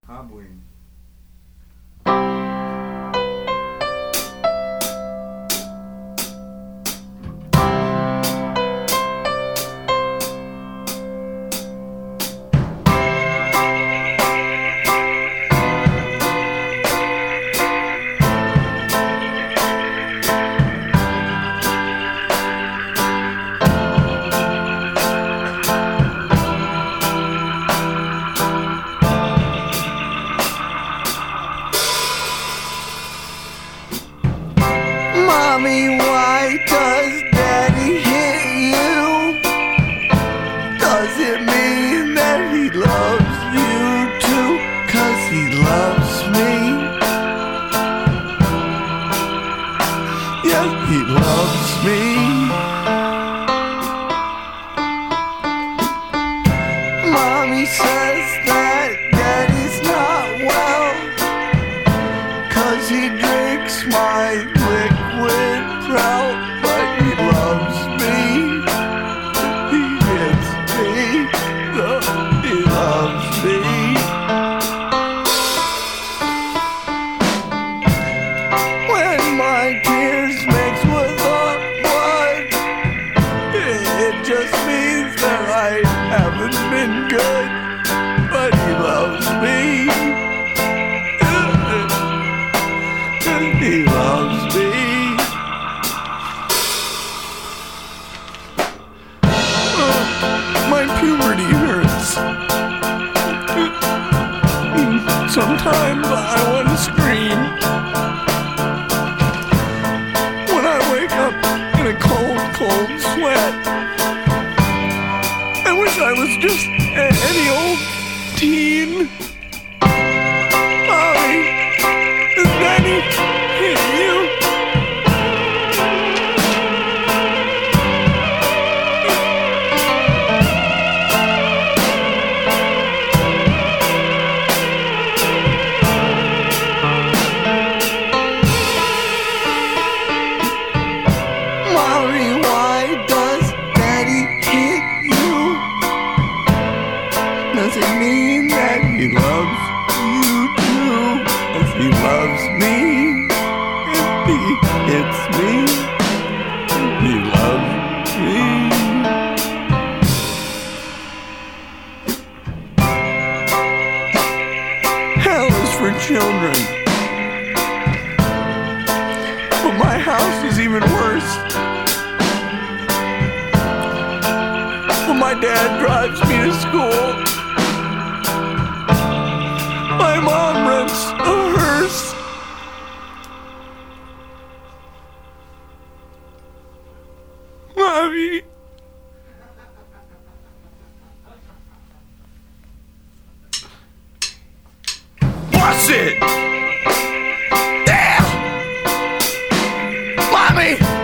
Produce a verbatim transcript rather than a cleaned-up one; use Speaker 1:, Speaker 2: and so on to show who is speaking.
Speaker 1: Halloween.
Speaker 2: Mommy, why does Daddy hit you? Does it mean that he loves you too? 'Cause he loves me. Yes, he loves me. Mommy says that Daddy's not well, 'cause he drinks my liquid trout, but he loves me. He hits me, no, he loves me. When my tears mix with the blood, it just means that I haven't been good, but he loves me. He loves me. Oh, my puberty hurts. Sometimes I want to scream. When I wake up in a cold, cold sweat, I wish I was just a- any old teen. Mommy, is Daddy hit you? Mommy, why does Daddy hit you? Does it mean that he loves you too? 'Cause he loves me. And he hits me. And he loves me. Hell is for children. But my house is even worse. When my dad drives me to school, my mom rents a hearse. Mommy. Bust it! Yeah! Mommy!